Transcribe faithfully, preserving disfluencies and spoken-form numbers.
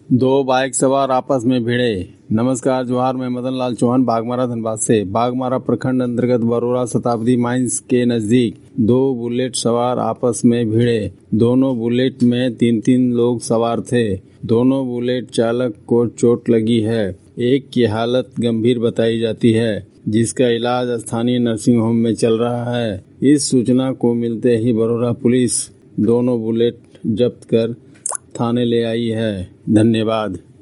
दो बाइक सवार आपस में भिड़े। नमस्कार जोहार, मैं मदन लाल चौहान बागमारा धनबाद से। बागमारा प्रखंड अंतर्गत बरोरा शताब्दी माइंस के नजदीक दो बुलेट सवार आपस में भिड़े। दोनों बुलेट में तीन तीन लोग सवार थे। दोनों बुलेट चालक को चोट लगी है। एक की हालत गंभीर बताई जाती है, जिसका इलाज स्थानीय नर्सिंग होम में चल रहा है। इस सूचना को मिलते ही बरोरा पुलिस दोनों बुलेट जब्त कर थाने ले आई है। धन्यवाद।